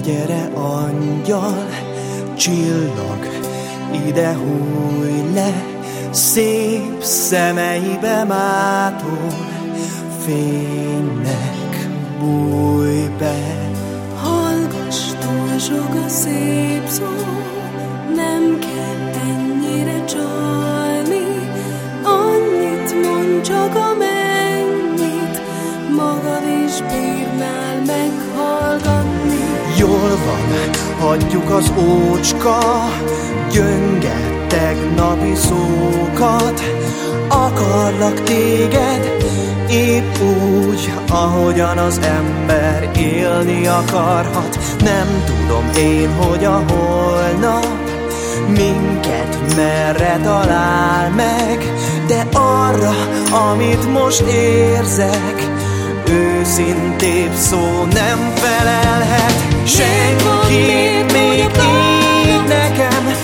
Gyere angyal, csillag, ide hújj le, szép szemeibe mától fénynek bújj be. Hallgass, túl sok a szép szó, nem kell ennyire csalni, annyit mondd csak, amennyit magad is bírnál meghallgatni. Jól van, hagyjuk az ócska, gyönge tegnapi szókat. Akarlak téged, épp úgy, ahogyan az ember élni akarhat. Nem tudom én, hogy a holnap minket merre talál meg, de arra, amit most érzek, őszintébb szó nem felelhet. Senki még így nekem